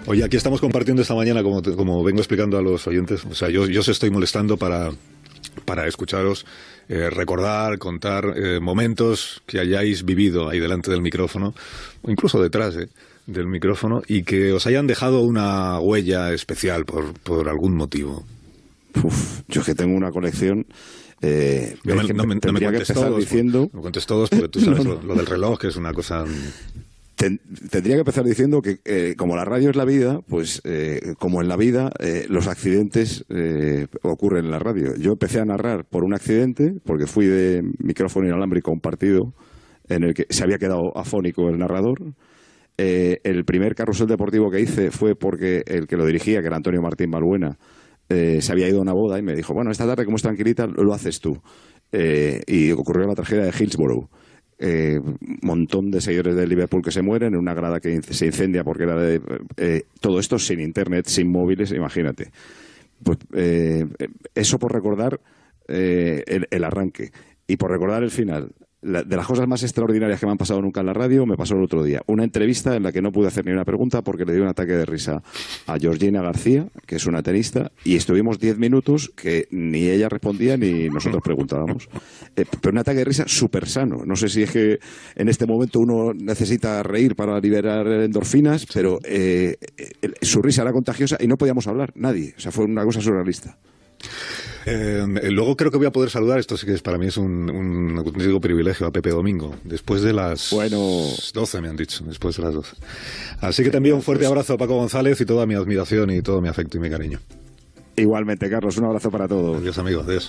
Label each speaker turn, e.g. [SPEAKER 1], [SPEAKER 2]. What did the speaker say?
[SPEAKER 1] Oye, aquí estamos compartiendo esta mañana, como vengo explicando a los oyentes, o sea, yo os estoy molestando para escucharos, recordar, contar momentos que hayáis vivido ahí delante del micrófono, o incluso detrás del micrófono, y que os hayan dejado una huella especial por algún motivo.
[SPEAKER 2] Yo es que tengo una colección.
[SPEAKER 1] No me cuentes todos, diciendo... No me cuentes todos, porque tú sabes lo del reloj, que es una cosa...
[SPEAKER 2] Tendría que empezar diciendo que como la radio es la vida, pues como en la vida, los accidentes ocurren en la radio. Yo empecé a narrar por un accidente, porque fui de micrófono inalámbrico a un partido en el que se había quedado afónico el narrador. El primer carrusel deportivo que hice fue porque el que lo dirigía, que era Antonio Martín Balbuena, se había ido a una boda y me dijo, bueno, esta tarde como es tranquilita, lo haces tú. Y ocurrió la tragedia de Hillsborough. Montón de seguidores de Liverpool que se mueren en una grada que se incendia porque era de... todo esto sin internet, sin móviles, imagínate. Pues eso por recordar el arranque. Y por recordar el final. De las cosas más extraordinarias que me han pasado nunca en la radio, me pasó el otro día. Una entrevista en la que no pude hacer ni una pregunta porque le dio un ataque de risa a Georgina García, que es una tenista, y estuvimos 10 minutos que ni ella respondía ni nosotros preguntábamos. Pero un ataque de risa súper sano. No sé si es que en este momento uno necesita reír para liberar endorfinas, pero su risa era contagiosa y no podíamos hablar, nadie. O sea, fue una cosa surrealista.
[SPEAKER 1] Luego creo que voy a poder saludar, esto sí que para mí es un auténtico privilegio, a Pepe Domingo, después de las 12 me han dicho, después de las 12. Así que te envío un fuerte abrazo a Paco González y toda mi admiración y todo mi afecto y mi cariño.
[SPEAKER 2] Igualmente, Carlos, un abrazo para todos.
[SPEAKER 1] Adiós, amigo, adiós.